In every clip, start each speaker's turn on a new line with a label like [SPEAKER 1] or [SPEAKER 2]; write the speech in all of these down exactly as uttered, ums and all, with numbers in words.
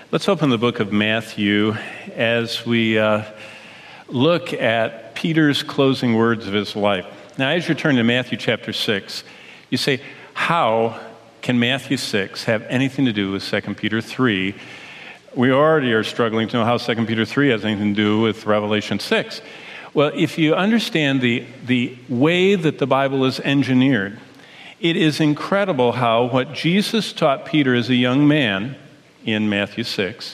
[SPEAKER 1] Let's open the book of Matthew as we uh, look at Peter's closing words of his life. Now, as you turn to Matthew chapter six, you say, how can Matthew six have anything to do with Second Peter three? We already are struggling to know how Second Peter three has anything to do with Revelation six. Well, if you understand the, the way that the Bible is engineered, it is incredible how what Jesus taught Peter as a young man in Matthew six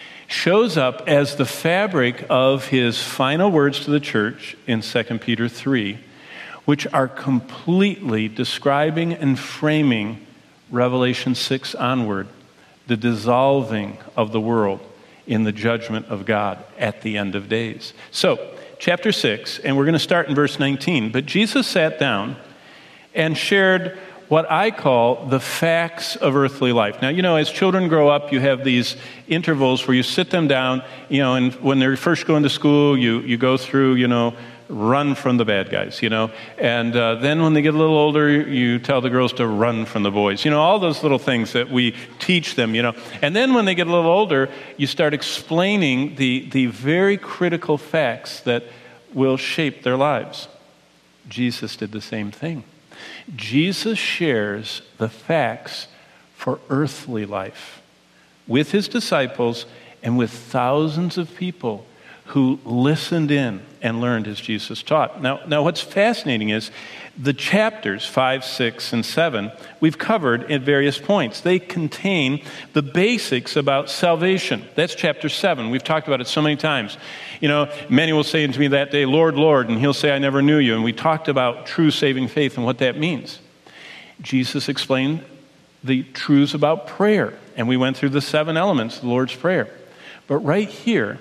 [SPEAKER 1] shows up as the fabric of his final words to the church in Second Peter three, which are completely describing and framing Revelation six onward, the dissolving of the world in the judgment of God at the end of days. So, chapter six, and we're going to start in verse nineteen. But Jesus sat down and shared what I call the facts of earthly life. Now, you know, as children grow up, you have these intervals where you sit them down, you know, and when they're first going to school, you, you go through, you know, run from the bad guys, you know, and uh, then when they get a little older, you tell the girls to run from the boys, you know, all those little things that we teach them, you know, and then when they get a little older, you start explaining the, the very critical facts that will shape their lives. Jesus did the same thing. Jesus shares the facts for earthly life with his disciples and with thousands of people who listened in and learned as Jesus taught. Now, now what's fascinating is the chapters five, six, and seven we've covered at various points. They contain the basics about salvation. That's chapter seven. We've talked about it so many times. You know, many will say unto me that day, Lord, Lord, and he'll say, I never knew you. And we talked about true saving faith and what that means. Jesus explained the truths about prayer, and we went through the seven elements of the Lord's Prayer. But right here,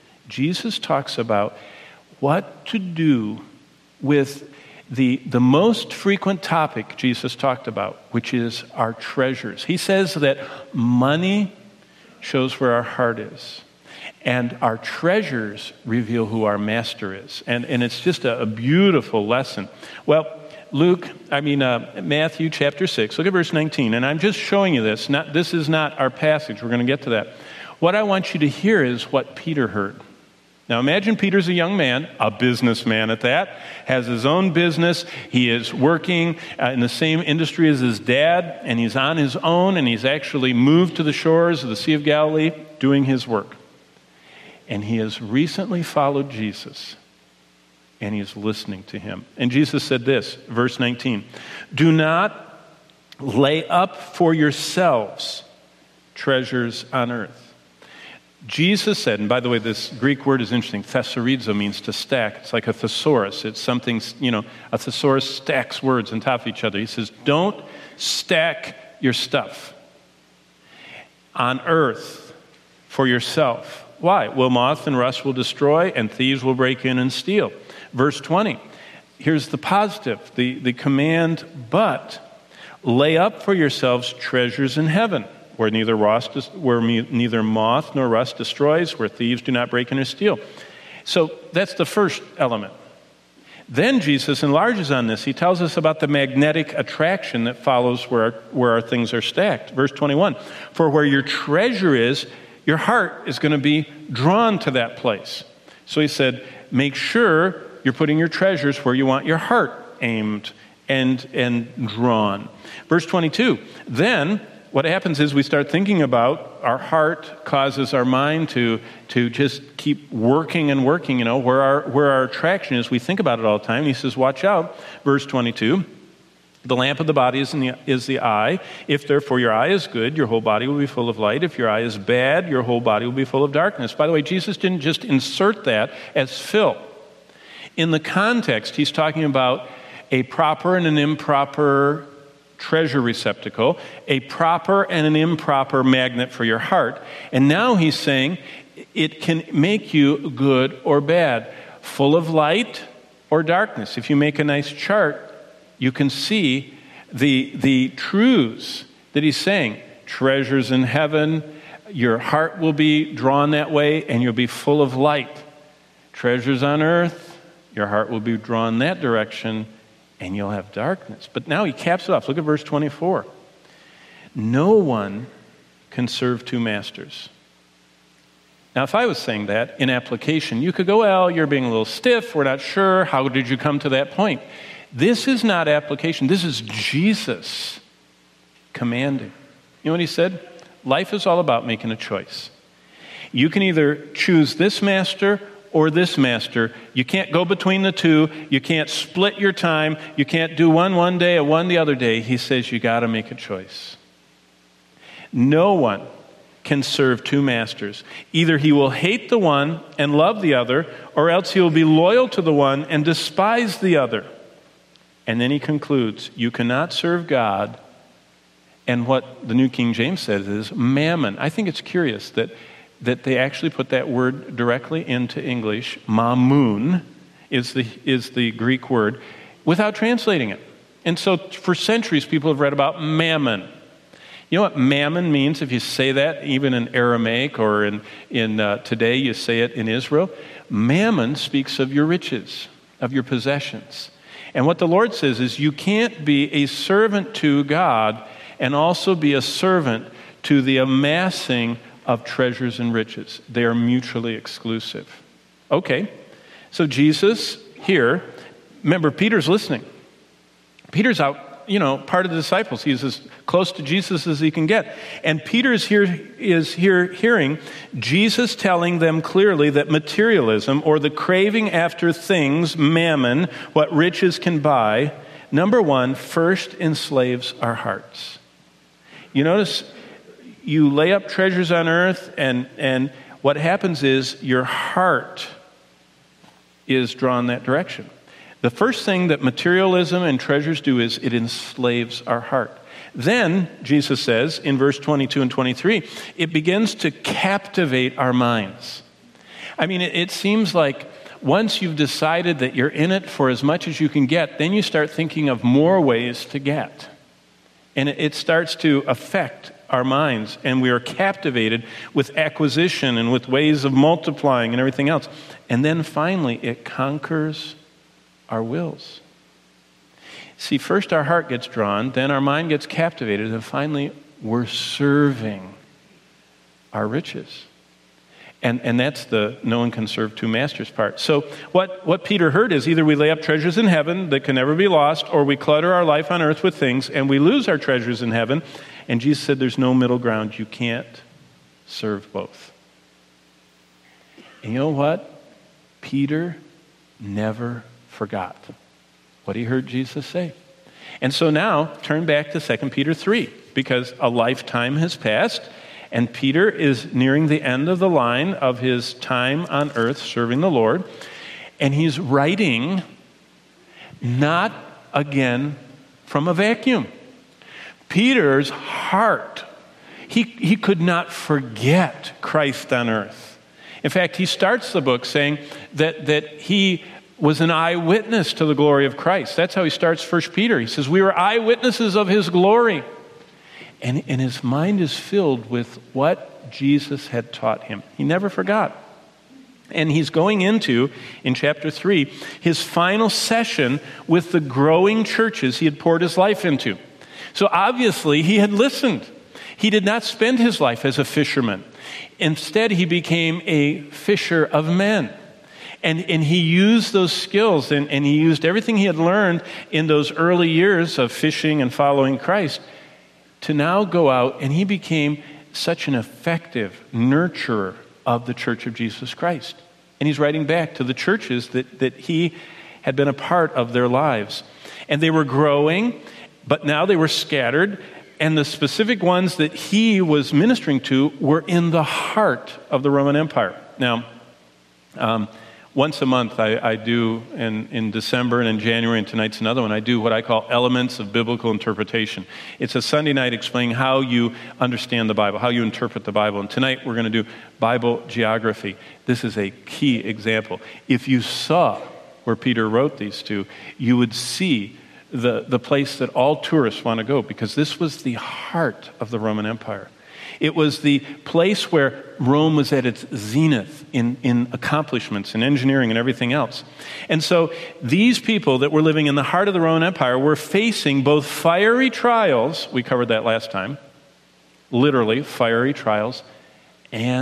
[SPEAKER 1] Jesus talks about what to do with the, the most frequent topic Jesus talked about, which is our treasures. He says that money shows where our heart is, and our treasures reveal who our master is. And, and it's just a, a beautiful lesson. Well, Luke, I mean, uh, Matthew chapter six, look at verse nineteen, and I'm just showing you this. Not, this is not our passage. We're going to get to that. What I want you to hear is what Peter heard. Now imagine Peter's a young man, a businessman at that, has his own business. He is working uh, in the same industry as his dad, and he's on his own, and he's actually moved to the shores of the Sea of Galilee doing his work. And he has recently followed Jesus, and he is listening to him. And Jesus said this, verse nineteen, do not lay up for yourselves treasures on earth. Jesus said, and by the way, this Greek word is interesting. Thesaurizo means to stack. It's like a thesaurus. It's something, you know, a thesaurus stacks words on top of each other. He says, don't stack your stuff on earth for yourself. Why? Well, moth and rust will destroy, and thieves will break in and steal. Verse twenty, here's the positive, the, the command, but lay up for yourselves treasures in heaven, where neither rust, where neither moth nor rust destroys, where thieves do not break in or steal. So that's the first element. Then Jesus enlarges on this. He tells us about the magnetic attraction that follows where our, where our things are stacked. Verse twenty-one, for where your treasure is, your heart is going to be drawn to that place. So he said, make sure you're putting your treasures where you want your heart aimed and, and drawn. Verse twenty-two, then what happens is we start thinking about our heart causes our mind to, to just keep working and working, you know, where our, where our attraction is. We think about it all the time. And he says, watch out. Verse twenty-two, the lamp of the body is, in the, is the eye. If therefore your eye is good, your whole body will be full of light. If your eye is bad, your whole body will be full of darkness. By the way, Jesus didn't just insert that as fill. In the context, he's talking about a proper and an improper treasure receptacle, a proper and an improper magnet for your heart. And now he's saying it can make you good or bad, full of light or darkness. If you make a nice chart, you can see the, the truths that he's saying. Treasures in heaven, your heart will be drawn that way, and you'll be full of light. Treasures on earth, your heart will be drawn that direction, and you'll have darkness. But now he caps it off. Look at verse twenty-four. No one can serve two masters. Now, if I was saying that in application, you could go, well, you're being a little stiff. We're not sure. How did you come to that point? This is not application. This is Jesus commanding. You know what he said? Life is all about making a choice. You can either choose this master or this master. You can't go between the two. You can't split your time. You can't do one one day and one the other day. He says you got to make a choice. No one can serve two masters. Either he will hate the one and love the other, or else he will be loyal to the one and despise the other. And then he concludes, you cannot serve God. And what the New King James says is mammon. I think it's curious that, that they actually put that word directly into English. Mammon is the, is the Greek word, without translating it. And so for centuries, people have read about mammon. You know what mammon means if you say that, even in Aramaic or in, in uh, today you say it in Israel? Mammon speaks of your riches, of your possessions. And what the Lord says is you can't be a servant to God and also be a servant to the amassing of treasures and riches. They are mutually exclusive. Okay, so Jesus here, remember Peter's listening. Peter's out. You know, part of the disciples. He's as close to Jesus as he can get. And Peter's here is here hearing Jesus telling them clearly that materialism, or the craving after things, mammon, what riches can buy, number one, first enslaves our hearts. You notice you lay up treasures on earth, and, and what happens is your heart is drawn that direction. The first thing that materialism and treasures do is it enslaves our heart. Then, Jesus says in verse twenty-two and twenty-three, it begins to captivate our minds. I mean, it, it seems like once you've decided that you're in it for as much as you can get, then you start thinking of more ways to get. And it, it starts to affect our minds, and we are captivated with acquisition and with ways of multiplying and everything else. And then finally, it conquers our wills. See, first our heart gets drawn, then our mind gets captivated, and finally we're serving our riches. And and that's the no one can serve two masters part. So what, what Peter heard is either we lay up treasures in heaven that can never be lost, or we clutter our life on earth with things and we lose our treasures in heaven. And Jesus said there's no middle ground. You can't serve both. And you know what? Peter never forgot what he heard Jesus say. And so now, turn back to Second Peter three, because a lifetime has passed, and Peter is nearing the end of the line of his time on earth serving the Lord, and he's writing not, again, from a vacuum. Peter's heart, he, he could not forget Christ on earth. In fact, he starts the book saying that, that he was an eyewitness to the glory of Christ. That's how he starts First Peter. He says, we were eyewitnesses of his glory. And, and his mind is filled with what Jesus had taught him. He never forgot. And he's going into, in chapter three, his final session with the growing churches he had poured his life into. So obviously he had listened. He did not spend his life as a fisherman. Instead, he became a fisher of men. And, and he used those skills, and, and he used everything he had learned in those early years of fishing and following Christ to now go out, and he became such an effective nurturer of the Church of Jesus Christ. And he's writing back to the churches that, that he had been a part of their lives. And they were growing, but now they were scattered, and the specific ones that he was ministering to were in the heart of the Roman Empire. Now, um, once a month I, I do, in, in December and in January, and tonight's another one, I do what I call Elements of Biblical Interpretation. It's a Sunday night explaining how you understand the Bible, how you interpret the Bible. And tonight we're going to do Bible geography. This is a key example. If you saw where Peter wrote these two, you would see the, the place that all tourists want to go, because this was the heart of the Roman Empire. It was the place where Rome was at its zenith in, in accomplishments and engineering and everything else. And so these people that were living in the heart of the Roman Empire were facing both fiery trials, we covered that last time, literally fiery trials, and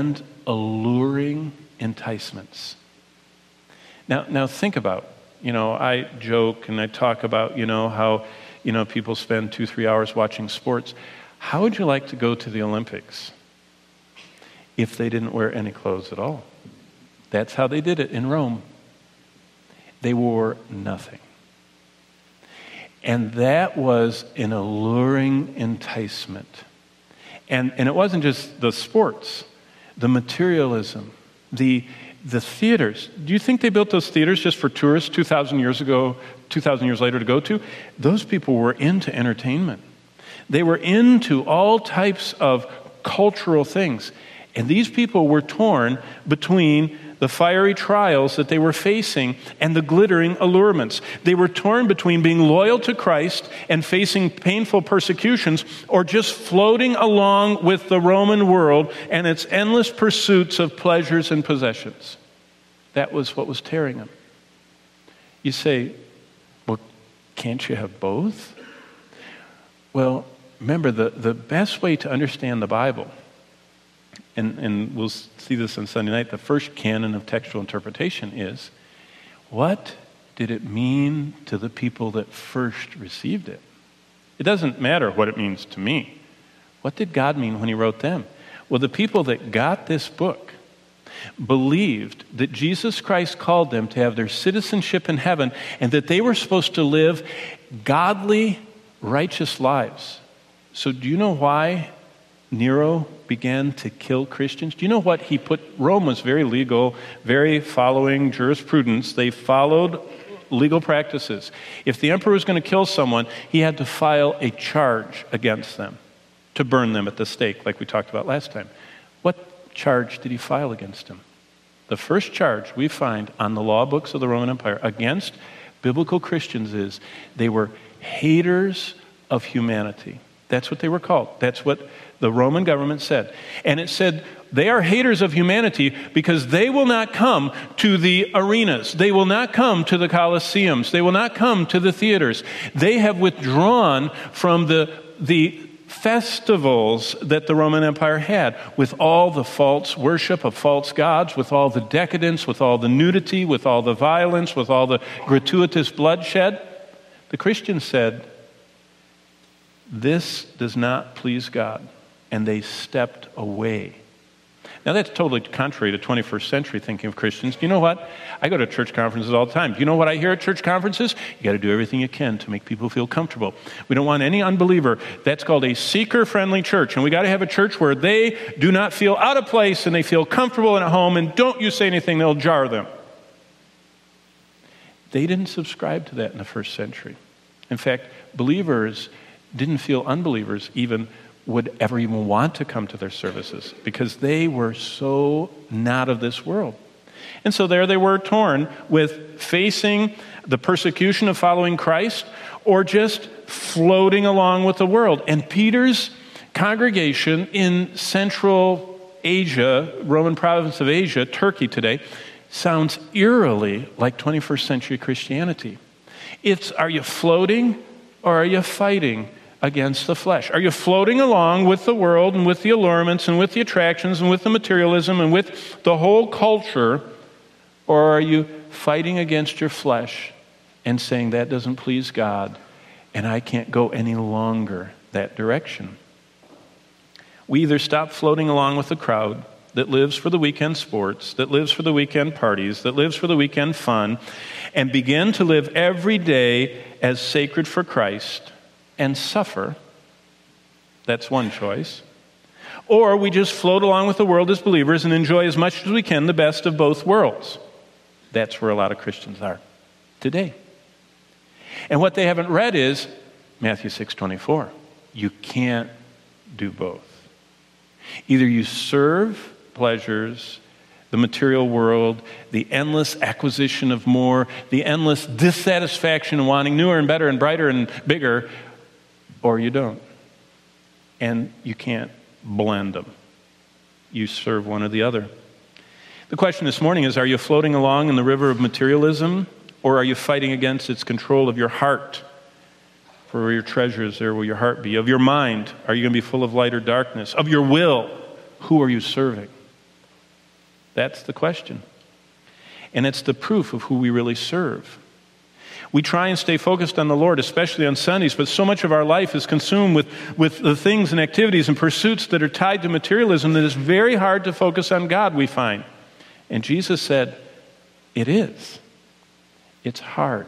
[SPEAKER 1] alluring enticements. Now, now think about, you know, I joke and I talk about, you know, how, you know, people spend two, three hours watching sports. How would you like to go to the Olympics if they didn't wear any clothes at all? That's how they did it in Rome. They wore nothing. And that was an alluring enticement. And, and it wasn't just the sports, the materialism, the, the theaters. Do you think they built those theaters just for tourists two thousand years ago, two thousand years later to go to? Those people were into entertainment. They were into all types of cultural things. And these people were torn between the fiery trials that they were facing and the glittering allurements. They were torn between being loyal to Christ and facing painful persecutions, or just floating along with the Roman world and its endless pursuits of pleasures and possessions. That was what was tearing them. You say, well, can't you have both? Well, remember, the, the best way to understand the Bible, And, and we'll see this on Sunday night, the first canon of textual interpretation is, what did it mean to the people that first received it? It doesn't matter what it means to me. What did God mean when he wrote them? Well, the people that got this book believed that Jesus Christ called them to have their citizenship in heaven and that they were supposed to live godly, righteous lives. So do you know why Nero began to kill Christians? Do you know what he put? Rome was very legal, very following jurisprudence. They followed legal practices. If the emperor was going to kill someone, he had to file a charge against them to burn them at the stake, like we talked about last time. What charge did he file against them? The first charge we find on the law books of the Roman Empire against biblical Christians is they were haters of humanity. That's what they were called. That's what the Roman government said. And it said they are haters of humanity because they will not come to the arenas. They will not come to the Colosseums. They will not come to the theaters. They have withdrawn from the, the festivals that the Roman Empire had, with all the false worship of false gods, with all the decadence, with all the nudity, with all the violence, with all the gratuitous bloodshed. The Christians said, this does not please God. And they stepped away. Now that's totally contrary to twenty-first century thinking of Christians. Do you know what? I go to church conferences all the time. Do you know what I hear at church conferences? You got to do everything you can to make people feel comfortable. We don't want any unbeliever. That's called a seeker-friendly church. And we got to have a church where they do not feel out of place and they feel comfortable and at home, and don't you say anything, they'll jar them. They didn't subscribe to that in the first century. In fact, believers didn't feel unbelievers even would ever even want to come to their services because they were so not of this world. And so there they were, torn with facing the persecution of following Christ or just floating along with the world. And Peter's congregation in Central Asia, Roman province of Asia, Turkey today, sounds eerily like twenty-first century Christianity. It's, are you floating or are you fighting against the flesh? Are you floating along with the world and with the allurements and with the attractions and with the materialism and with the whole culture, or are you fighting against your flesh and saying that doesn't please God and I can't go any longer that direction? We either stop floating along with the crowd that lives for the weekend sports, that lives for the weekend parties, that lives for the weekend fun, and begin to live every day as sacred for Christ and suffer. That's one choice. Or we just float along with the world as believers and enjoy as much as we can the best of both worlds. That's where a lot of Christians are today. And what they haven't read is Matthew six twenty-four. You can't do both. Either you serve pleasures, the material world, the endless acquisition of more, the endless dissatisfaction in wanting newer and better and brighter and bigger, or you don't. And you can't blend them. You serve one or the other. The question this morning is, are you floating along in the river of materialism, or are you fighting against its control of your heart? For where your treasure is, there will your heart be. Of your mind, are you going to be full of light or darkness? Of your will, who are you serving? That's the question. And it's the proof of who we really serve. We try and stay focused on the Lord, especially on Sundays, but so much of our life is consumed with, with the things and activities and pursuits that are tied to materialism that it's very hard to focus on God, we find. And Jesus said, it is. It's hard.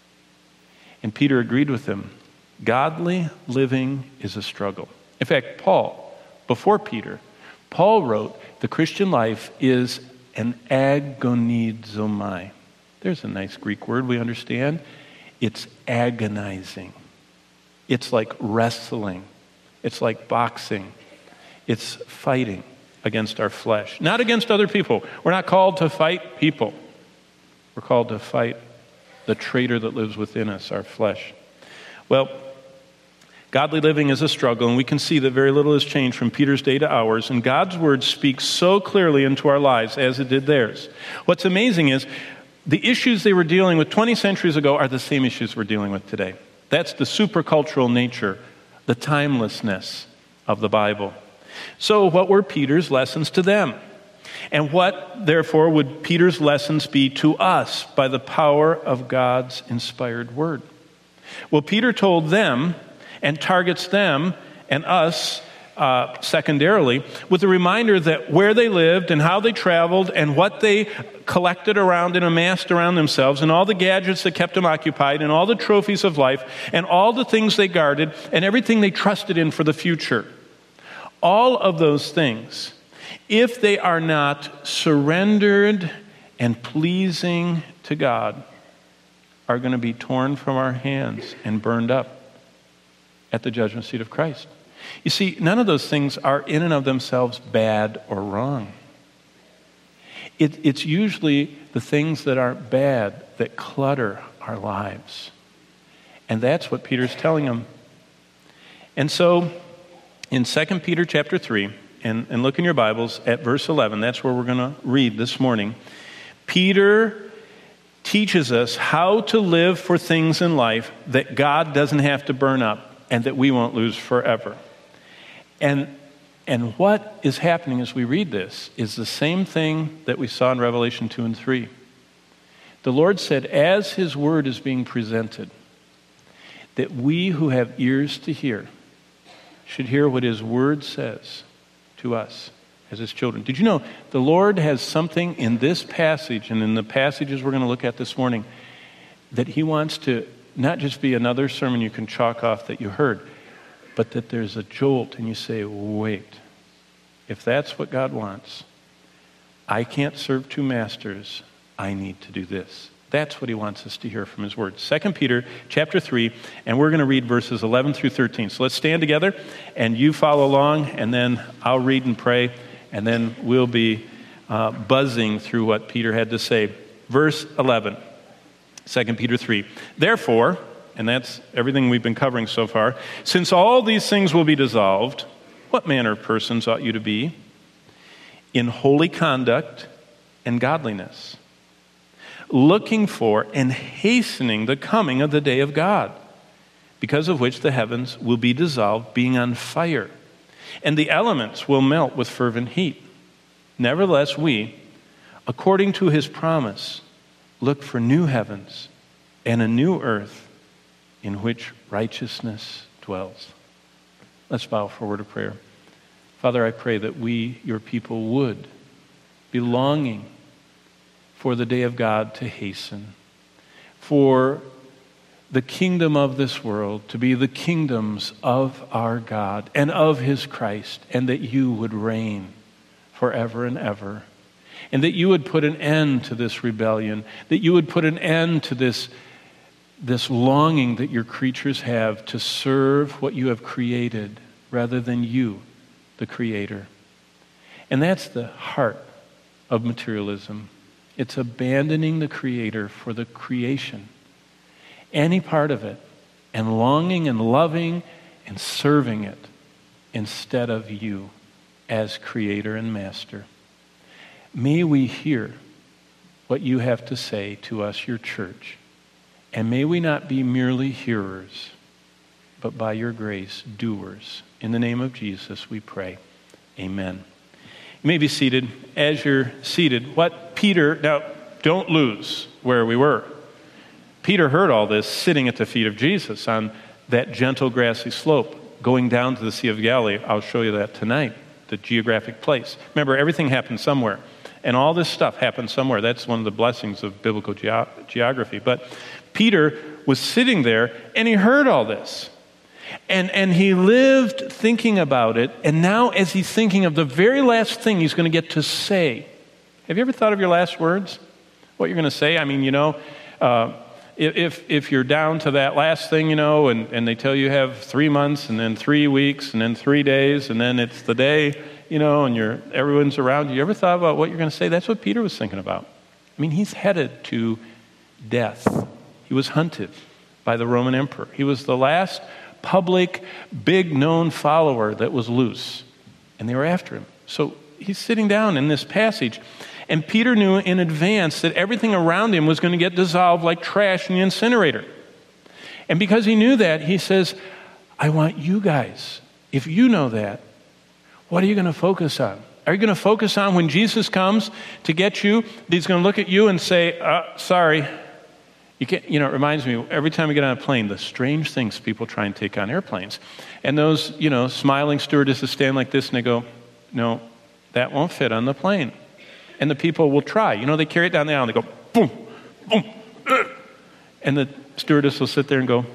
[SPEAKER 1] And Peter agreed with him. Godly living is a struggle. In fact, Paul, before Peter, Paul wrote, the Christian life is an agonizomai. There's a nice Greek word we understand. It's agonizing. It's like wrestling. It's like boxing. It's fighting against our flesh. Not against other people. We're not called to fight people. We're called to fight the traitor that lives within us, our flesh. Well, godly living is a struggle, and we can see that very little has changed from Peter's day to ours, and God's word speaks so clearly into our lives as it did theirs. What's amazing is the issues they were dealing with twenty centuries ago are the same issues we're dealing with today. That's the supercultural nature, the timelessness of the Bible. So what were Peter's lessons to them? And what, therefore, would Peter's lessons be to us by the power of God's inspired word? Well, Peter told them and targets them and us uh, secondarily with a reminder that where they lived and how they traveled and what they collected around and amassed around themselves and all the gadgets that kept them occupied and all the trophies of life and all the things they guarded and everything they trusted in for the future. All of those things, if they are not surrendered and pleasing to God, are going to be torn from our hands and burned up at the judgment seat of Christ. You see, none of those things are in and of themselves bad or wrong. It, it's usually the things that are bad that clutter our lives. And that's what Peter's telling them. And so, in Second Peter chapter three, and, and look in your Bibles at verse eleven, that's where we're going to read this morning. Peter teaches us how to live for things in life that God doesn't have to burn up and that we won't lose forever. And, and what is happening as we read this is the same thing that we saw in Revelation two and three. The Lord said, as His word is being presented, that we who have ears to hear should hear what His word says to us as His children. Did you know the Lord has something in this passage and in the passages we're going to look at this morning that He wants to not just be another sermon you can chalk off that you heard, but that there's a jolt and you say, wait, if that's what God wants, I can't serve two masters. I need to do this. That's what He wants us to hear from His word. Second Peter chapter three, and we're going to read verses eleven through thirteen. So let's stand together, and you follow along, and then I'll read and pray, and then we'll be uh, buzzing through what Peter had to say. Verse eleven, Second Peter three. Therefore, and that's everything we've been covering so far, since all these things will be dissolved, what manner of persons ought you to be? In holy conduct and godliness, looking for and hastening the coming of the day of God, because of which the heavens will be dissolved, being on fire, and the elements will melt with fervent heat. Nevertheless, we, according to His promise, look for new heavens and a new earth in which righteousness dwells. Let's bow for a word of prayer. Father, I pray that we, your people, would be longing for the day of God to hasten, for the kingdom of this world to be the kingdoms of our God and of His Christ, and that you would reign forever and ever, and that you would put an end to this rebellion, that you would put an end to this, this longing that your creatures have to serve what you have created rather than you, the Creator. And that's the heart of materialism. It's abandoning the Creator for the creation, any part of it, and longing and loving and serving it instead of you as Creator and Master. May we hear what you have to say to us, your church, and may we not be merely hearers, but by your grace, doers. In the name of Jesus, we pray. Amen. You may be seated. As you're seated, what Peter, now don't lose where we were. Peter heard all this sitting at the feet of Jesus on that gentle grassy slope, going down to the Sea of Galilee. I'll show you that tonight, the geographic place. Remember, everything happened somewhere. And all this stuff happened somewhere. That's one of the blessings of biblical ge- geography. But Peter was sitting there, and he heard all this. And, and he lived thinking about it. And now as he's thinking of the very last thing he's going to get to say. Have you ever thought of your last words? What you're going to say? I mean, you know, uh, if if you're down to that last thing, you know, and, and they tell you you have three months and then three weeks and then three days and then it's the day, you know, and you're everyone's around you. You ever thought about what you're going to say? That's what Peter was thinking about. I mean, he's headed to death. He was hunted by the Roman emperor. He was the last public, big known follower that was loose. And they were after him. So he's sitting down in this passage. And Peter knew in advance that everything around him was going to get dissolved like trash in the incinerator. And because he knew that, he says, I want you guys, if you know that, what are you going to focus on? Are you going to focus on when Jesus comes to get you, he's going to look at you and say, uh, sorry, you can't, you know, it reminds me, every time we get on a plane, the strange things people try and take on airplanes. And those, you know, smiling stewardesses stand like this and they go, no, that won't fit on the plane. And the people will try. You know, they carry it down the aisle and they go, boom, boom, uh. And the stewardess will sit there and go,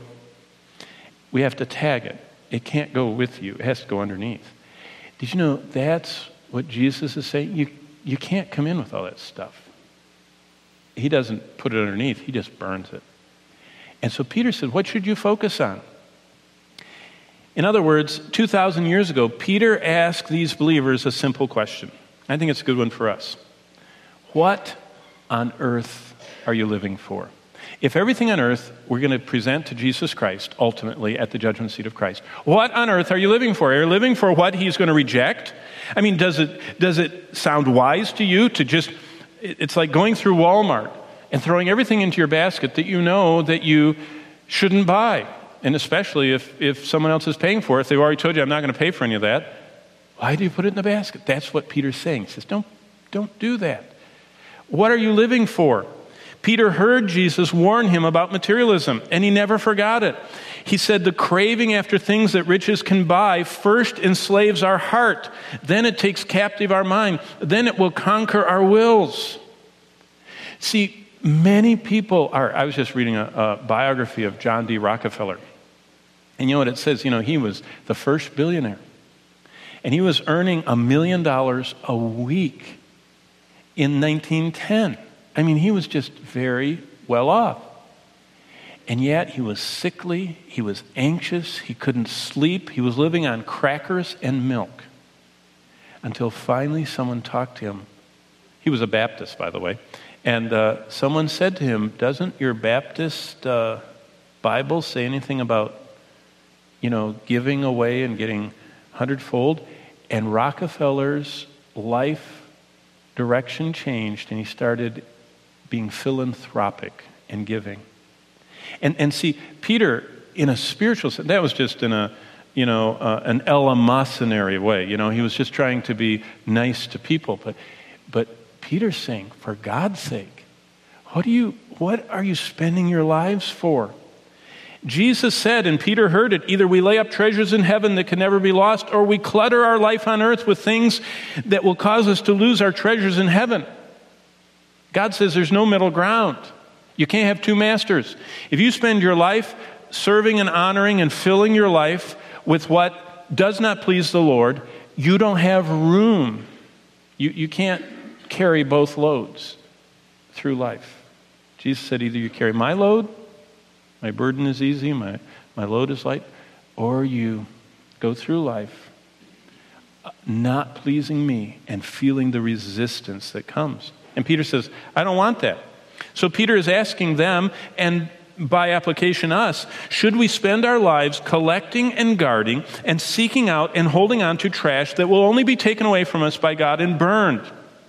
[SPEAKER 1] we have to tag it. It can't go with you. It has to go underneath. Did you know that's what Jesus is saying? You, you can't come in with all that stuff. He doesn't put it underneath. He just burns it. And so Peter said, what should you focus on? In other words, two thousand years ago, Peter asked these believers a simple question. I think it's a good one for us. What on earth are you living for? If everything on earth we're going to present to Jesus Christ, ultimately at the judgment seat of Christ, what on earth are you living for? Are you living for what he's going to reject? I mean, does it does it sound wise to you to just, it's like going through Walmart and throwing everything into your basket that you know that you shouldn't buy. And especially if, if someone else is paying for it, if they've already told you, I'm not going to pay for any of that. Why do you put it in the basket? That's what Peter's saying. He says, don't, don't do that. What are you living for? Peter heard Jesus warn him about materialism, and he never forgot it. He said, the craving after things that riches can buy first enslaves our heart. Then it takes captive our mind. Then it will conquer our wills. See, many people are, I was just reading a, a biography of John D. Rockefeller. And you know what it says? You know, he was the first billionaire. And he was earning a million dollars a week in nineteen ten. I mean, he was just very well off. And yet he was sickly, he was anxious, he couldn't sleep, he was living on crackers and milk. Until finally someone talked to him. He was a Baptist, by the way. And uh, someone said to him, doesn't your Baptist uh, Bible say anything about, you know, giving away and getting hundredfold? And Rockefeller's life direction changed, and he started being philanthropic and giving. And and see, Peter, in a spiritual sense, that was just in a, you know, uh, an eleemosynary way. You know, he was just trying to be nice to people. But but Peter's saying, for God's sake, what do you what are you spending your lives for? Jesus said, and Peter heard it, either we lay up treasures in heaven that can never be lost, or we clutter our life on earth with things that will cause us to lose our treasures in heaven. God says there's no middle ground. You can't have two masters. If you spend your life serving and honoring and filling your life with what does not please the Lord, you don't have room. You, you can't carry both loads through life. Jesus said, either you carry my load, my burden is easy, my, my load is light, or you go through life not pleasing me and feeling the resistance that comes. And Peter says, I don't want that. So Peter is asking them, and by application us, should we spend our lives collecting and guarding and seeking out and holding on to trash that will only be taken away from us by God and burned?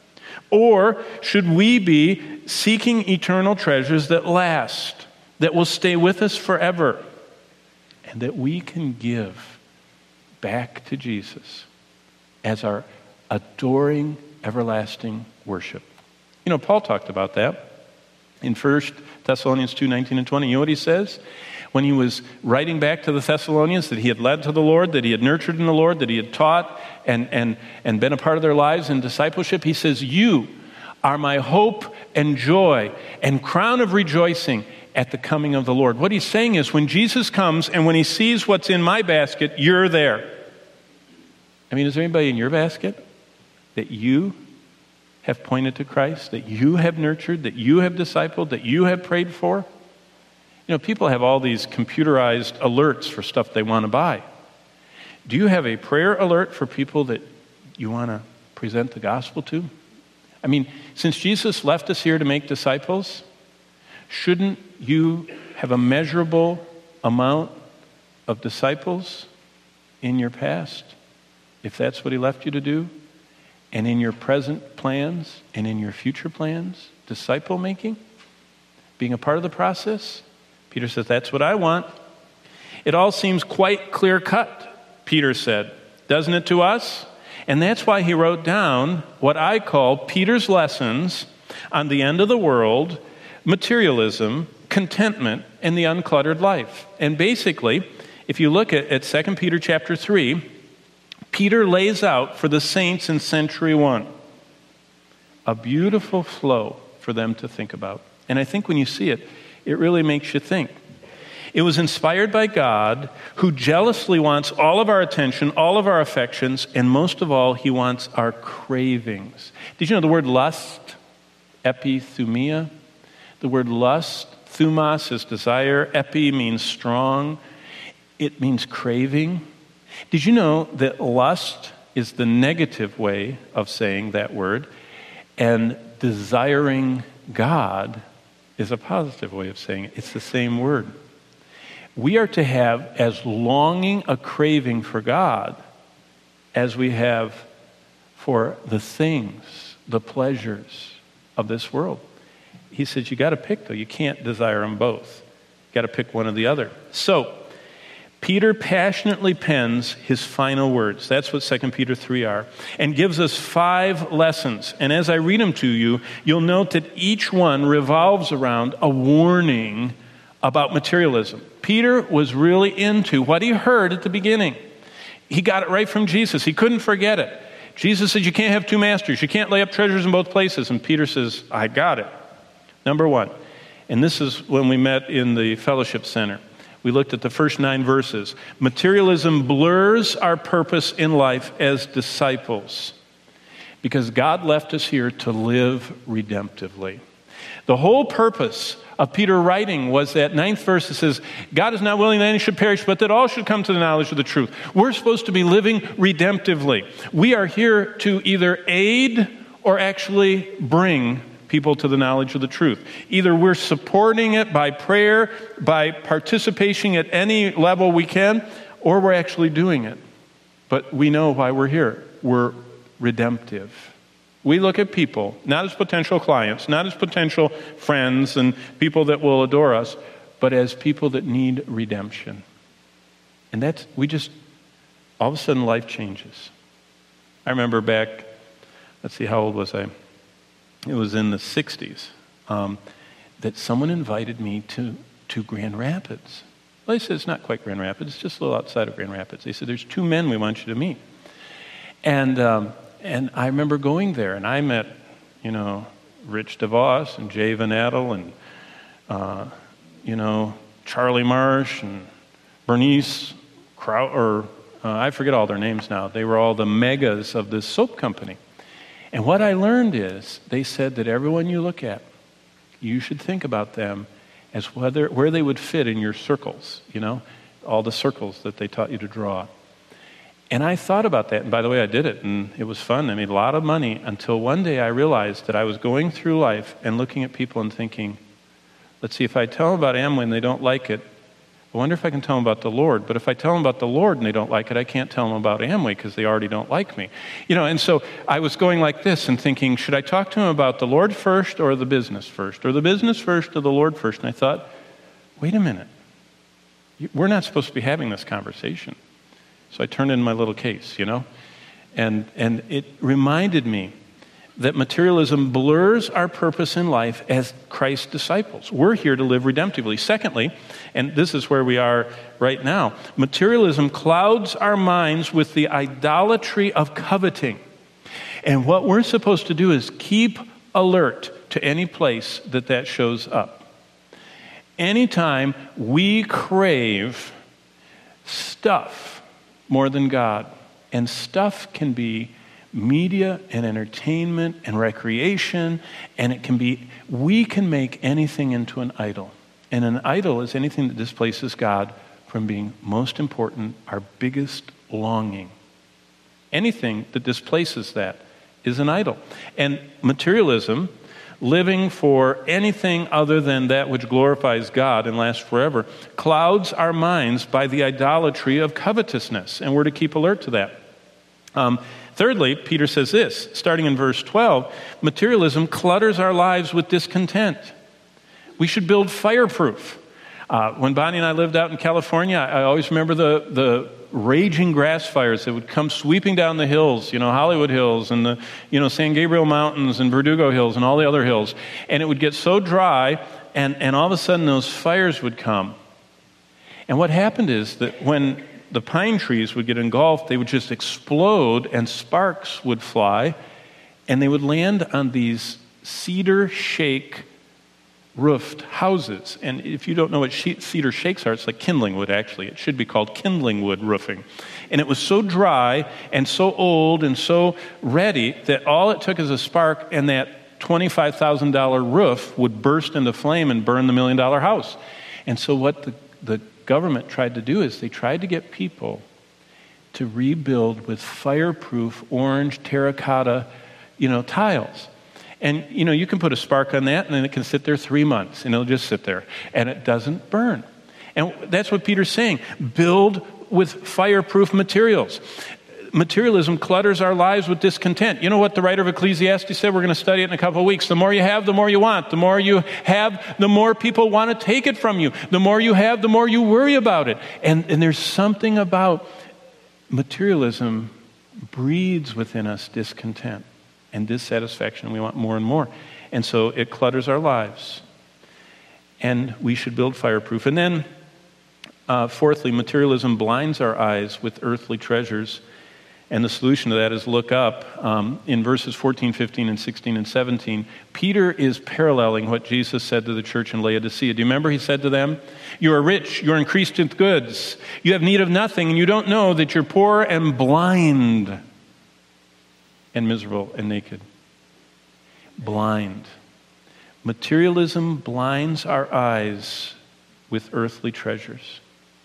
[SPEAKER 1] Or should we be seeking eternal treasures that last, that will stay with us forever, and that we can give back to Jesus as our adoring, everlasting worship. You know, Paul talked about that in First Thessalonians two, nineteen and twenty. You know what he says? When he was writing back to the Thessalonians that he had led to the Lord, that he had nurtured in the Lord, that he had taught and, and, and been a part of their lives in discipleship, he says, you are my hope and joy and crown of rejoicing at the coming of the Lord. What he's saying is when Jesus comes and when he sees what's in my basket, you're there. I mean, is there anybody in your basket that you have pointed to Christ, that you have nurtured, that you have discipled, that you have prayed for? You know, people have all these computerized alerts for stuff they want to buy. Do you have a prayer alert for people that you want to present the gospel to? I mean, since Jesus left us here to make disciples, shouldn't you have a measurable amount of disciples in your past, if that's what he left you to do, and in your present plans and in your future plans, disciple making, being a part of the process? Peter says, that's what I want. It all seems quite clear-cut, Peter said, doesn't it to us? And that's why he wrote down what I call Peter's lessons on the end of the world, materialism, contentment, and the uncluttered life. And basically, if you look at, at Second Peter chapter three, Peter lays out for the saints in century one a beautiful flow for them to think about. And I think when you see it, it really makes you think. It was inspired by God, who jealously wants all of our attention, all of our affections, and most of all, he wants our cravings. Did you know the word lust, epithumia? The word lust, thumos is desire, epi means strong. It means craving. Did you know that lust is the negative way of saying that word, and desiring God is a positive way of saying it? It's the same word. We are to have as longing a craving for God as we have for the things, the pleasures of this world. He says you got to pick, though. You can't desire them both. You got to pick one or the other. So, Peter passionately pens his final words. That's what Second Peter three are. And gives us five lessons. And as I read them to you, you'll note that each one revolves around a warning about materialism. Peter was really into what he heard at the beginning. He got it right from Jesus. He couldn't forget it. Jesus said, you can't have two masters. You can't lay up treasures in both places. And Peter says, I got it. Number one, and this is when we met in the fellowship center. We looked at the first nine verses. Materialism blurs our purpose in life as disciples because God left us here to live redemptively. The whole purpose of Peter writing was that ninth verse that says, God is not willing that any should perish, but that all should come to the knowledge of the truth. We're supposed to be living redemptively. We are here to either aid or actually bring people to the knowledge of the truth. Either we're supporting it by prayer, by participation at any level we can, or we're actually doing it. But we know why we're here. We're redemptive. We look at people, not as potential clients, not as potential friends and people that will adore us, but as people that need redemption. And that's, we just, all of a sudden life changes. I remember back, let's see, how old was I? It was in the sixties, um, that someone invited me to, to Grand Rapids. Well, they said, it's not quite Grand Rapids, it's just a little outside of Grand Rapids. They said, there's two men we want you to meet. And um, and I remember going there, and I met, you know, Rich DeVos and Jay Van Adel and, uh, you know, Charlie Marsh and Bernice Crow, or uh, I forget all their names now. They were all the megas of this soap company. And what I learned is they said that everyone you look at, you should think about them as whether where they would fit in your circles, you know, all the circles that they taught you to draw. And I thought about that. And by the way, I did it, and it was fun. I made a lot of money until one day I realized that I was going through life and looking at people and thinking, let's see, if I tell them about Amway and they don't like it, I wonder if I can tell them about the Lord. But if I tell them about the Lord and they don't like it, I can't tell them about Amway because they already don't like me. You know, and so I was going like this and thinking, should I talk to them about the Lord first or the business first? Or the business first or the Lord first? And I thought, wait a minute. We're not supposed to be having this conversation. So I turned in my little case, you know. And, and it reminded me that materialism blurs our purpose in life as Christ's disciples. We're here to live redemptively. Secondly, and this is where we are right now, materialism clouds our minds with the idolatry of coveting. And what we're supposed to do is keep alert to any place that that shows up. Anytime we crave stuff more than God, and stuff can be media and entertainment and recreation, and it can be, we can make anything into an idol. And an idol is anything that displaces God from being most important, our biggest longing. Anything that displaces that is an idol. And materialism, living for anything other than that which glorifies God and lasts forever, clouds our minds by the idolatry of covetousness, and we're to keep alert to that. Um, thirdly, Peter says this, starting in verse twelve, materialism clutters our lives with discontent. We should build fireproof. Uh, when Bonnie and I lived out in California, I, I always remember the, the raging grass fires that would come sweeping down the hills, you know, Hollywood Hills and the, you know, San Gabriel Mountains and Verdugo Hills and all the other hills. And it would get so dry, and, and all of a sudden those fires would come. And what happened is that when the pine trees would get engulfed, they would just explode and sparks would fly, and they would land on these cedar shake roofed houses. And if you don't know what cedar shakes are, it's like kindling wood, actually. It should be called kindling wood roofing. And it was so dry and so old and so ready that all it took is a spark, and that twenty-five thousand dollars roof would burst into flame and burn the million dollar house. And so what the, the government tried to do is they tried to get people to rebuild with fireproof orange terracotta, you know, tiles. And, you know, you can put a spark on that, and then it can sit there three months, and it'll just sit there, and it doesn't burn. And that's what Peter's saying. Build with fireproof materials. Materialism clutters our lives with discontent. You know what the writer of Ecclesiastes said? We're going to study it in a couple of weeks. The more you have, the more you want. The more you have, the more people want to take it from you. The more you have, the more you worry about it. And, and there's something about materialism breeds within us discontent and dissatisfaction. We want more and more. And so it clutters our lives. And we should build fireproof. And then, uh, fourthly, materialism blinds our eyes with earthly treasures. And the solution to that is look up um, in verses fourteen, fifteen, and sixteen, and seventeen. Peter is paralleling what Jesus said to the church in Laodicea. Do you remember he said to them, "You are rich, you are increased with goods. You have need of nothing, and you don't know that you're poor and blind and miserable and naked." Blind. Materialism blinds our eyes with earthly treasures.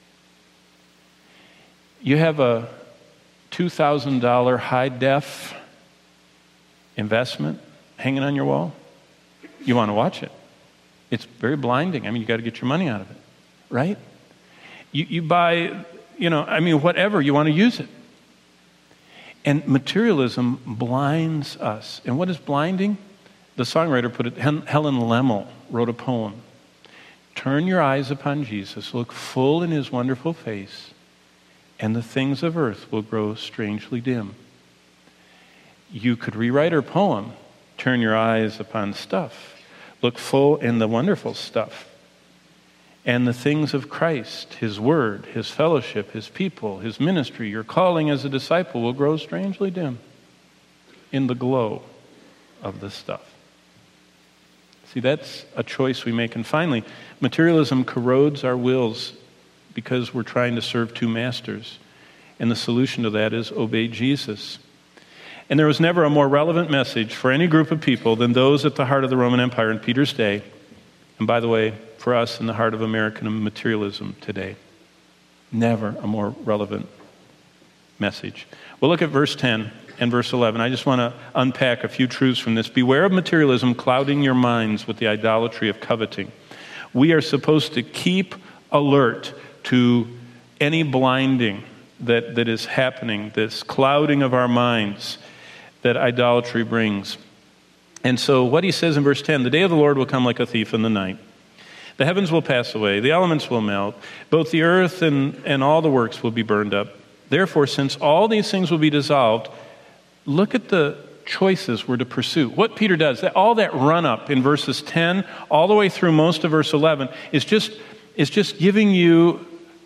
[SPEAKER 1] You have a two thousand dollars high-def investment hanging on your wall. You want to watch it. It's very blinding. I mean, you got to get your money out of it, right? You, you buy, you know, I mean, whatever, you want to use it. And materialism blinds us. And what is blinding? The songwriter put it, Helen Lemmel wrote a poem. Turn your eyes upon Jesus, look full in his wonderful face, and the things of earth will grow strangely dim. You could rewrite her poem, turn your eyes upon stuff, look full in the wonderful stuff, and the things of Christ, his word, his fellowship, his people, his ministry, your calling as a disciple will grow strangely dim in the glow of the stuff. See, that's a choice we make. And finally, materialism corrodes our wills because we're trying to serve two masters. And the solution to that is obey Jesus. And there was never a more relevant message for any group of people than those at the heart of the Roman Empire in Peter's day. And by the way, for us in the heart of American materialism today. Never a more relevant message. Well, look at verse ten and verse eleven. I just want to unpack a few truths from this. Beware of materialism clouding your minds with the idolatry of coveting. We are supposed to keep alert to any blinding that, that is happening, this clouding of our minds that idolatry brings. And so what he says in verse ten, the day of the Lord will come like a thief in the night. The heavens will pass away, the elements will melt, both the earth and, and all the works will be burned up. Therefore, since all these things will be dissolved, look at the choices we're to pursue. What Peter does, that, all that run up in verses ten all the way through most of verse eleven is just, is just giving you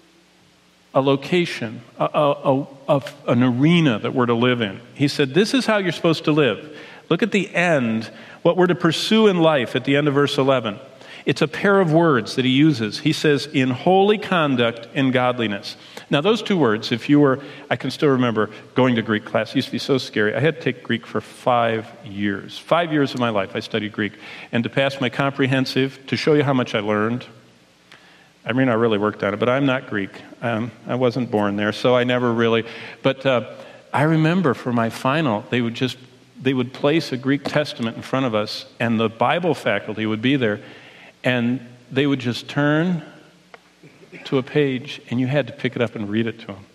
[SPEAKER 1] a location, a, a, a, an arena that we're to live in. He said, this is how you're supposed to live. Look at the end, what we're to pursue in life at the end of verse eleven. It's a pair of words that he uses. He says, in holy conduct and godliness. Now, those two words, if you were, I can still remember going to Greek class. It used to be so scary. I had to take Greek for five years. Five years of my life I studied Greek. And to pass my comprehensive, to show you how much I learned, I mean, I really worked on it, but I'm not Greek. Um, I wasn't born there, so I never really. But uh, I remember for my final, they would just, they would place a Greek Testament in front of us, and the Bible faculty would be there, and they would just turn to a page, and you had to pick it up and read it to them.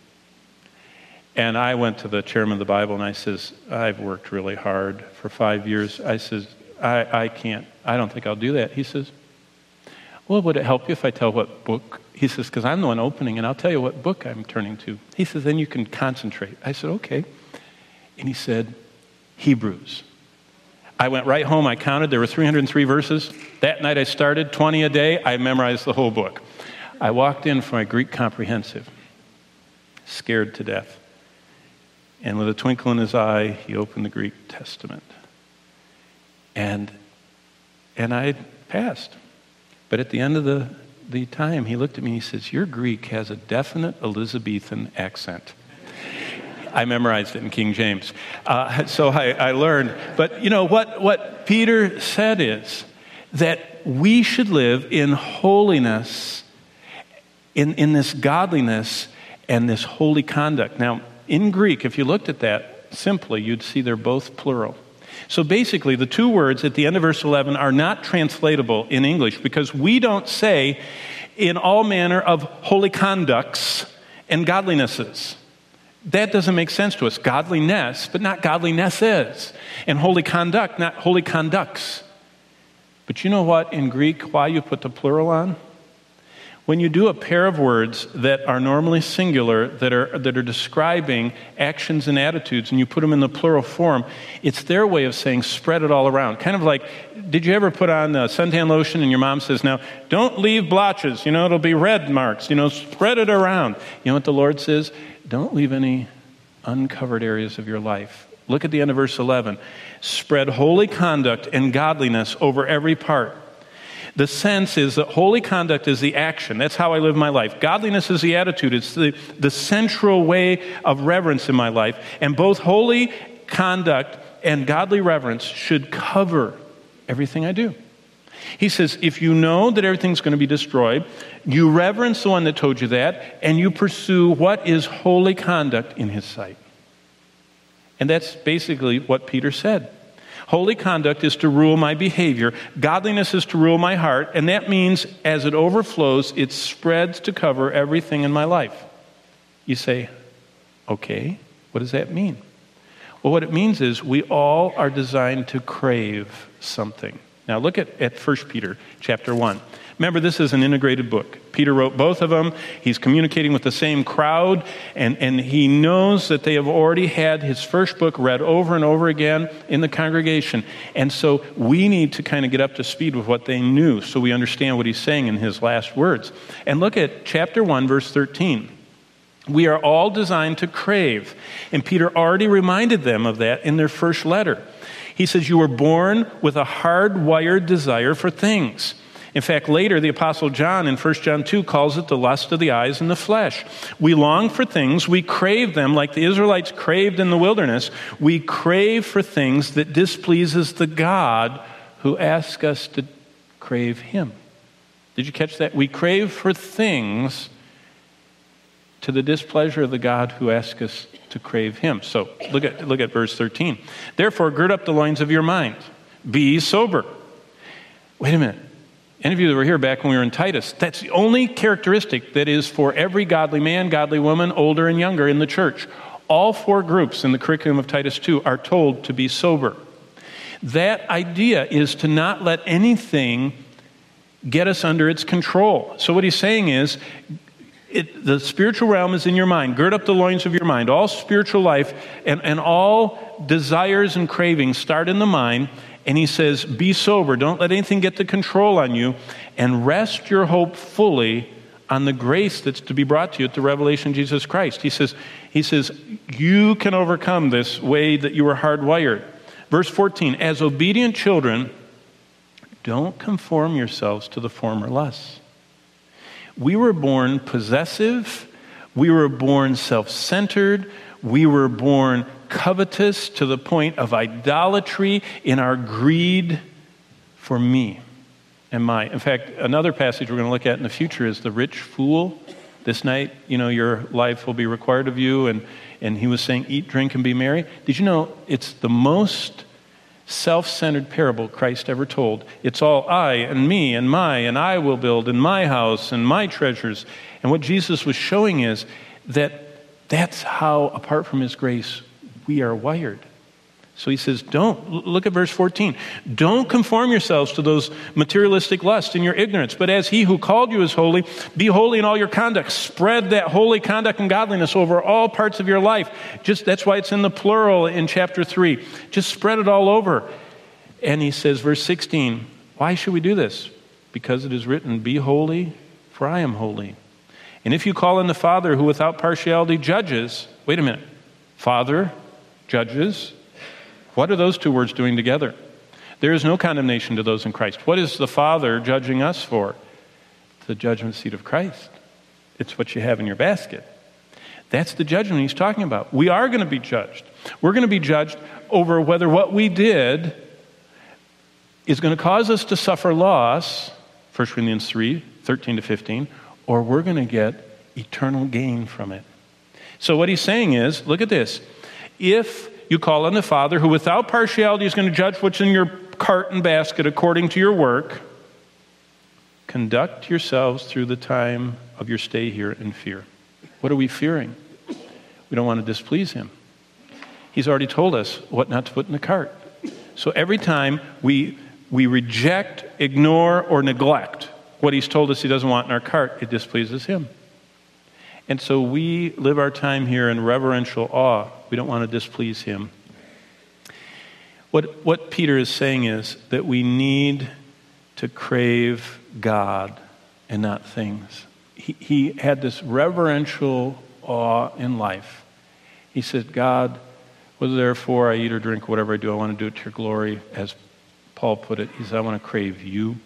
[SPEAKER 1] And I went to the chairman of the Bible, and I says, I've worked really hard for five years. I says, I, I can't, I don't think I'll do that. He says, well, would it help you if I tell what book? He says, because I'm the one opening, and I'll tell you what book I'm turning to. He says, then you can concentrate. I said, okay. And he said, Hebrews. I went right home. I counted. There were three hundred three verses. That night I started, twenty a day. I memorized the whole book. I walked in for my Greek comprehensive, scared to death. And with a twinkle in his eye, he opened the Greek Testament. And, and I passed. But at the end of the, the time, he looked at me and he says, your Greek has a definite Elizabethan accent. I memorized it in King James. Uh, so I, I learned. But you know, what, what Peter said is that we should live in holiness, in, in this godliness and this holy conduct. Now, in Greek, if you looked at that simply, you'd see they're both plural. So basically, the two words at the end of verse eleven are not translatable in English because we don't say in all manner of holy conducts and godlinesses. That doesn't make sense to us. Godliness, but not godlinesses. And holy conduct, not holy conducts. But you know what, in Greek, why you put the plural on? When you do a pair of words that are normally singular, that are that are describing actions and attitudes, and you put them in the plural form, it's their way of saying spread it all around. Kind of like, did you ever put on uh, suntan lotion and your mom says, now, don't leave blotches, you know, it'll be red marks, you know, spread it around. You know what the Lord says? Don't leave any uncovered areas of your life. Look at the end of verse eleven. Spread holy conduct and godliness over every part. The sense is that holy conduct is the action. That's how I live my life. Godliness is the attitude. It's the, the central way of reverence in my life. And both holy conduct and godly reverence should cover everything I do. He says, if you know that everything's going to be destroyed, you reverence the one that told you that, and you pursue what is holy conduct in his sight. And that's basically what Peter said. Holy conduct is to rule my behavior. Godliness is to rule my heart. And that means as it overflows, it spreads to cover everything in my life. You say, okay, what does that mean? Well, what it means is we all are designed to crave something. Now look at, at First Peter chapter one. Remember, this is an integrated book. Peter wrote both of them. He's communicating with the same crowd, and, and he knows that they have already had his first book read over and over again in the congregation. And so we need to kind of get up to speed with what they knew so we understand what he's saying in his last words. And look at chapter one, verse thirteen. We are all designed to crave. And Peter already reminded them of that in their first letter. He says, you were born with a hardwired desire for things. In fact, later, the Apostle John in First John two calls it the lust of the eyes and the flesh. We long for things, we crave them like the Israelites craved in the wilderness. We crave for things that displeases the God who asks us to crave him. Did you catch that? We crave for things to the displeasure of the God who asks us to crave him. So look at, look at verse thirteen. Therefore, gird up the loins of your mind. Be sober. Wait a minute. Any of you that were here back when we were in Titus, that's the only characteristic that is for every godly man, godly woman, older and younger in the church. All four groups in the curriculum of Titus two are told to be sober. That idea is to not let anything get us under its control. So what he's saying is, it, the spiritual realm is in your mind. Gird up the loins of your mind. All spiritual life and, and all desires and cravings start in the mind. And he says, be sober. Don't let anything get the control on you. And rest your hope fully on the grace that's to be brought to you at the revelation of Jesus Christ. He says, he says, you can overcome this way that you were hardwired. Verse fourteen, as obedient children, don't conform yourselves to the former lusts. We were born possessive. We were born self-centered. We were born covetous to the point of idolatry in our greed for me and my. In fact, another passage we're going to look at in the future is the rich fool. This night, you know, your life will be required of you. And, and he was saying, eat, drink, and be merry. Did you know it's the most self-centered parable Christ ever told? It's all I and me and my, and I will build in my house and my treasures. And what Jesus was showing is that that's how, apart from his grace, we are wired. So he says, don't, look at verse fourteen. Don't conform yourselves to those materialistic lusts in your ignorance, but as he who called you is holy, be holy in all your conduct. Spread that holy conduct and godliness over all parts of your life. Just, that's why it's in the plural in chapter three. Just spread it all over. And he says, verse sixteen, why should we do this? Because it is written, be holy, for I am holy. And if you call on the Father who without partiality judges, wait a minute, Father, judges, what are those two words doing together? There is no condemnation to those in Christ. What is the Father judging us for? The judgment seat of Christ. It's what you have in your basket. That's the judgment he's talking about. We are going to be judged. We're going to be judged over whether what we did is going to cause us to suffer loss, First Corinthians three, thirteen to fifteen, or we're going to get eternal gain from it. So what he's saying is, look at this. If you call on the Father who without partiality is going to judge what's in your cart and basket according to your work, conduct yourselves through the time of your stay here in fear. What are we fearing? We don't want to displease him. He's already told us what not to put in the cart. So every time we we reject, ignore, or neglect what he's told us he doesn't want in our cart, it displeases him. And so we live our time here in reverential awe. We don't want to displease him. What, what Peter is saying is that we need to crave God and not things. He, he had this reverential awe in life. He said, God, whether therefore I eat or drink, whatever I do, I want to do it to your glory. As Paul put it, he said, I want to crave you.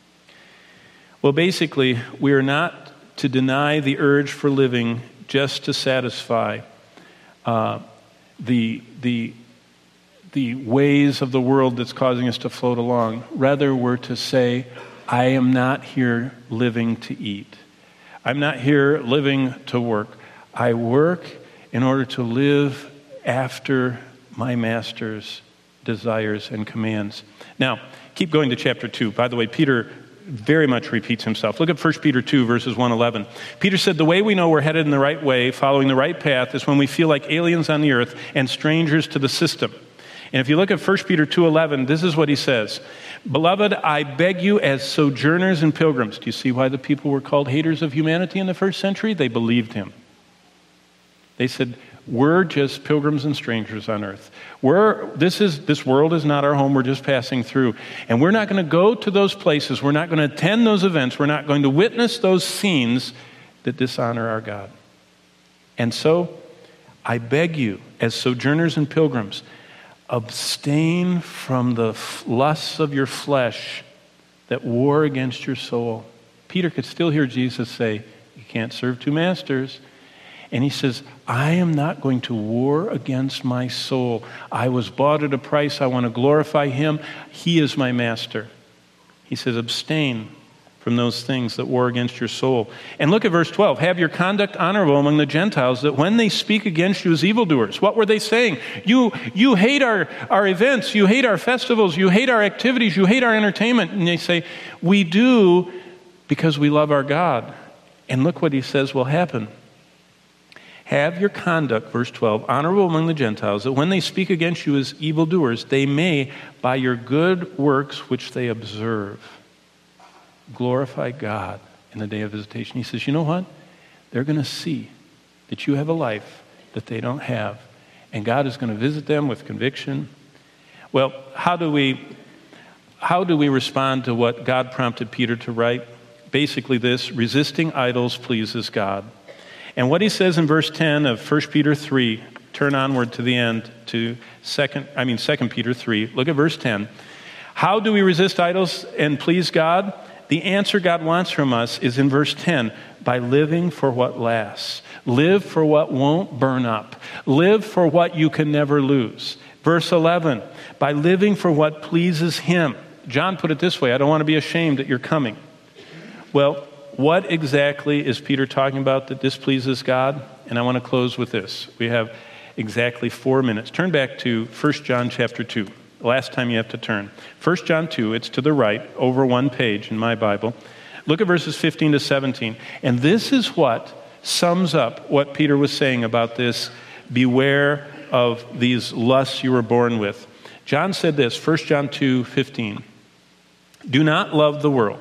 [SPEAKER 1] Well, basically, we are not to deny the urge for living just to satisfy uh, the, the, the ways of the world that's causing us to float along. Rather, we're to say, I am not here living to eat. I'm not here living to work. I work in order to live after my master's desires and commands. Now, keep going to chapter two. By the way, Peter very much repeats himself. Look at First Peter two, verses one eleven. Peter said, the way we know we're headed in the right way, following the right path, is when we feel like aliens on the earth and strangers to the system. And if you look at First Peter two eleven, this is what he says. Beloved, I beg you as sojourners and pilgrims. Do you see why the people were called haters of humanity in the first century? They believed him. They said, we're just pilgrims and strangers on earth. We're, this, is, this world is not our home. We're just passing through. And we're not going to go to those places. We're not going to attend those events. We're not going to witness those scenes that dishonor our God. And so, I beg you, as sojourners and pilgrims, abstain from the lusts of your flesh that war against your soul. Peter could still hear Jesus say, you can't serve two masters. And he says, I am not going to war against my soul. I was bought at a price. I want to glorify him. He is my master. He says, abstain from those things that war against your soul. And look at verse twelve. Have your conduct honorable among the Gentiles, that when they speak against you as evildoers, what were they saying? You, you hate our, our events. You hate our festivals. You hate our activities. You hate our entertainment. And they say, we do because we love our God. And look what he says will happen. Have your conduct, verse twelve, honorable among the Gentiles, that when they speak against you as evildoers, they may, by your good works which they observe, glorify God in the day of visitation. He says, you know what? They're going to see that you have a life that they don't have. And God is going to visit them with conviction. Well, how do we, how do we respond to what God prompted Peter to write? Basically this: resisting idols pleases God. And what he says in verse ten of First Peter three, turn onward to the end to second, I mean Second Peter three. Look at verse ten. How do we resist idols and please God? The answer God wants from us is in verse ten, by living for what lasts. Live for what won't burn up. Live for what you can never lose. Verse eleven, by living for what pleases Him. John put it this way: I don't want to be ashamed that you're coming. Well, what exactly is Peter talking about that displeases God? And I want to close with this. We have exactly four minutes. Turn back to First John chapter two. The last time you have to turn. First John two, it's to the right, over one page in my Bible. Look at verses fifteen to seventeen. And this is what sums up what Peter was saying about this: beware of these lusts you were born with. John said this, First John two fifteen. Do not love the world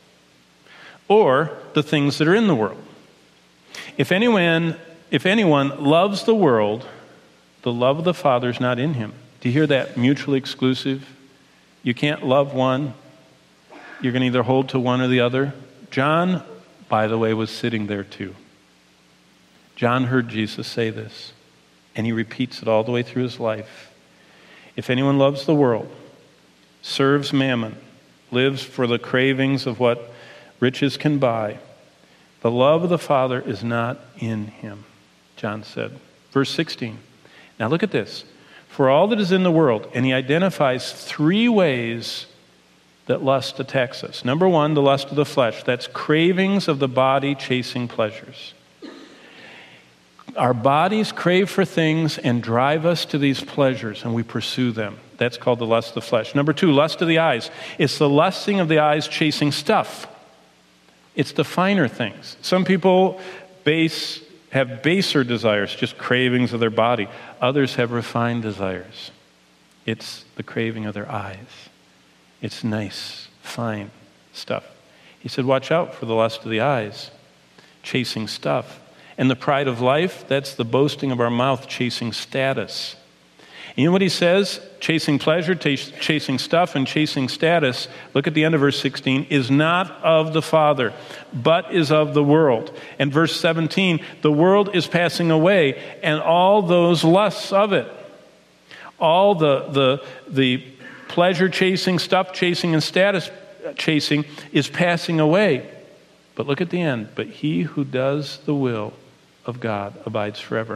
[SPEAKER 1] or the things that are in the world. If anyone, if anyone loves the world, the love of the Father is not in him. Do you hear that? Mutually exclusive. You can't love one. You're going to either hold to one or the other. John, by the way, was sitting there too. John heard Jesus say this, and he repeats it all the way through his life. If anyone loves the world, serves mammon, lives for the cravings of what riches can buy, the love of the Father is not in him, John said. Verse sixteen. Now look at this. For all that is in the world, and he identifies three ways that lust attacks us. Number one, the lust of the flesh. That's cravings of the body chasing pleasures. Our bodies crave for things and drive us to these pleasures, and we pursue them. That's called the lust of the flesh. Number two, lust of the eyes. It's the lusting of the eyes chasing stuff. It's the finer things. Some people base, have baser desires, just cravings of their body. Others have refined desires. It's the craving of their eyes. It's nice, fine stuff. He said, watch out for the lust of the eyes, chasing stuff. And the pride of life, that's the boasting of our mouth, chasing status. And you know what he says? Chasing pleasure, ch- chasing stuff, and chasing status, look at the end of verse sixteen, is not of the Father, but is of the world. And verse seventeen, the world is passing away, and all those lusts of it. All the, the, the pleasure chasing, stuff chasing, and status chasing is passing away. But look at the end. But he who does the will of God abides forever.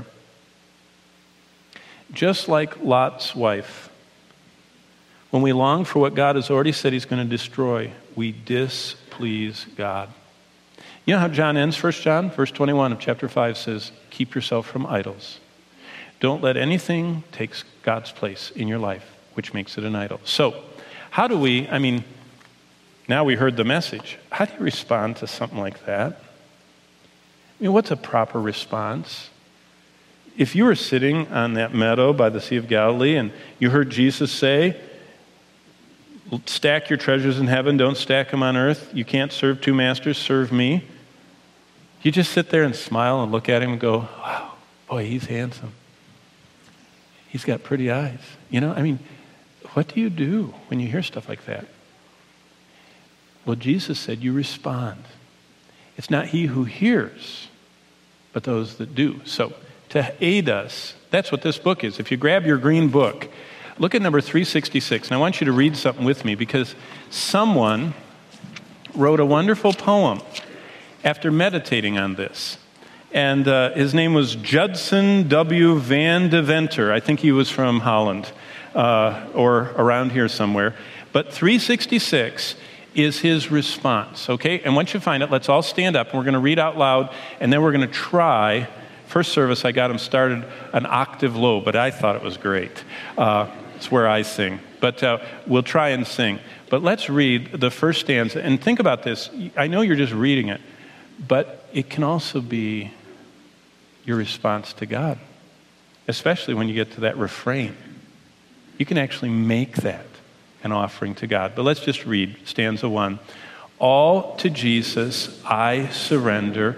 [SPEAKER 1] Just like Lot's wife, when we long for what God has already said he's going to destroy, we displease God. You know how John ends First John? Verse twenty-one of chapter five says, keep yourself from idols. Don't let anything take God's place in your life, which makes it an idol. So, how do we, I mean, now we heard the message. How do you respond to something like that? I mean, what's a proper response? If you were sitting on that meadow by the Sea of Galilee and you heard Jesus say, stack your treasures in heaven, don't stack them on earth. You can't serve two masters, serve me. You just sit there and smile and look at him and go, wow, boy, he's handsome. He's got pretty eyes. You know, I mean, what do you do when you hear stuff like that? Well, Jesus said you respond. It's not he who hears, but those that do. So, to aid us, that's what this book is. If you grab your green book, look at number three sixty-six. And I want you to read something with me because someone wrote a wonderful poem after meditating on this. And uh, his name was Judson W. Van Deventer. I think he was from Holland uh, or around here somewhere. But three sixty-six is his response, okay? And once you find it, let's all stand up, and we're going to read out loud, and then we're going to try. First service, I got him started an octave low, but I thought it was great. Uh, it's where I sing. But uh, we'll try and sing. But let's read the first stanza. And think about this. I know you're just reading it, but it can also be your response to God, especially when you get to that refrain. You can actually make that an offering to God. But let's just read stanza one. All to Jesus I surrender.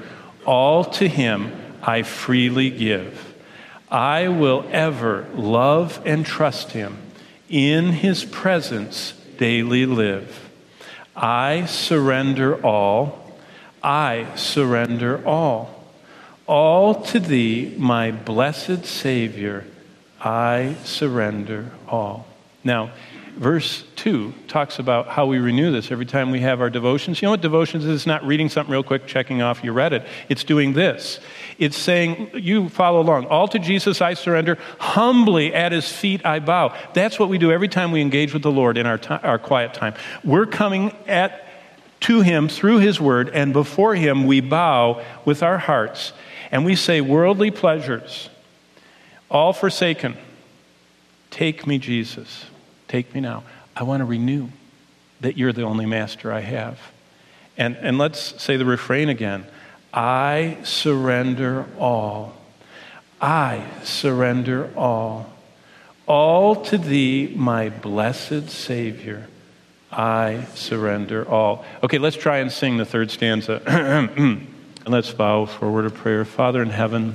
[SPEAKER 1] All to him I freely give. I will ever love and trust him. In his presence daily live. I surrender all. I surrender all. All to thee, my blessed Savior, I surrender all. Now, verse two talks about how we renew this every time we have our devotions. You know what devotions is? It's not reading something real quick, checking off you read it. It's doing this. It's saying, you follow along. All to Jesus I surrender. Humbly at his feet I bow. That's what we do every time we engage with the Lord in our, t- our quiet time. We're coming at to him through his word, and before him we bow with our hearts. And we say, worldly pleasures, all forsaken. Take me, Jesus. Take me now. I want to renew that you're the only master I have. And, and let's say the refrain again. I surrender all. I surrender all. All to thee, my blessed Savior. I surrender all. Okay, let's try and sing the third stanza. And let's bow for a word of prayer. Father in heaven,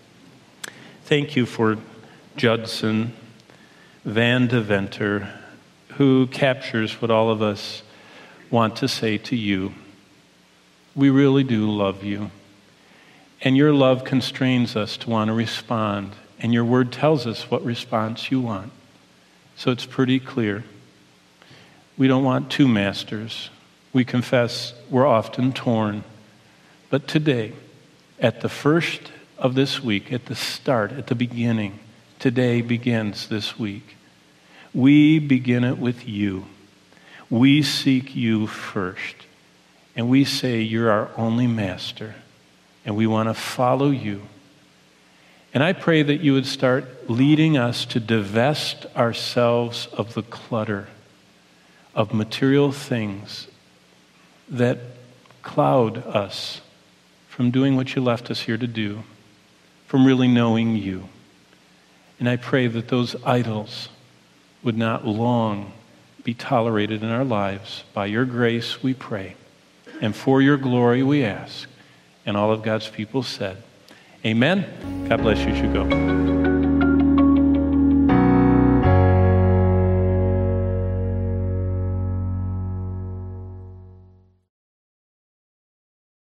[SPEAKER 1] thank you for Judson Van Deventer, who captures what all of us want to say to you. We really do love you. And your love constrains us to want to respond. And your word tells us what response you want. So it's pretty clear. We don't want two masters. We confess we're often torn. But today, at the first of this week, at the start, at the beginning, today begins this week. We begin it with you. We seek you first. And we say you're our only master. And we want to follow you. And I pray that you would start leading us to divest ourselves of the clutter of material things that cloud us from doing what you left us here to do, from really knowing you. And I pray that those idols would not long be tolerated in our lives. By your grace we pray. And for your glory we ask. And all of God's people said, amen. God bless you. You should go.